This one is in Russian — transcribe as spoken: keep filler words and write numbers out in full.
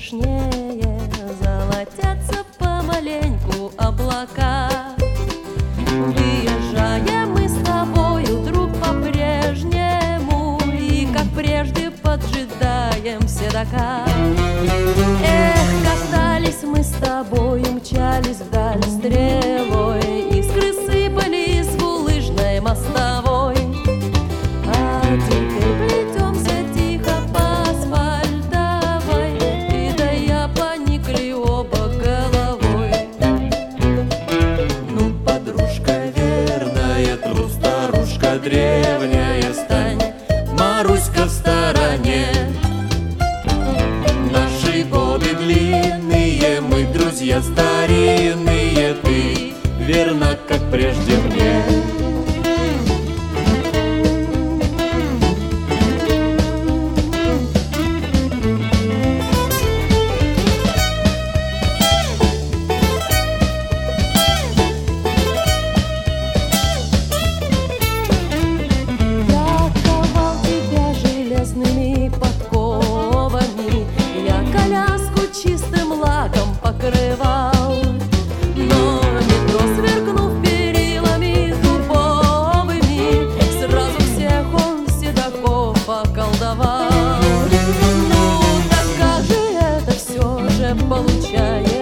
пышнее, золотятся помаленьку облака. Выезжаем мы с тобою, друг, по-прежнему, и, как прежде, поджидаем седока. Эх, катались мы с тобою, мчались вдаль стрелой, искры сыпались в улыжной мостовой. А теперь плетемся тихо по асфальтовой, ты да я поникли оба головой. Ну, подружка верная, тру, старушка древняя, стань, Маруська, в стороне. Наши годы длинные, мы друзья старинные, ты верна, как прежде мне. Подковами я коляску чистым лаком покрывал, но метро, сверкнув перилами дубовыми, сразу всех он седаков околдовал. Ну, так как же это все же получается?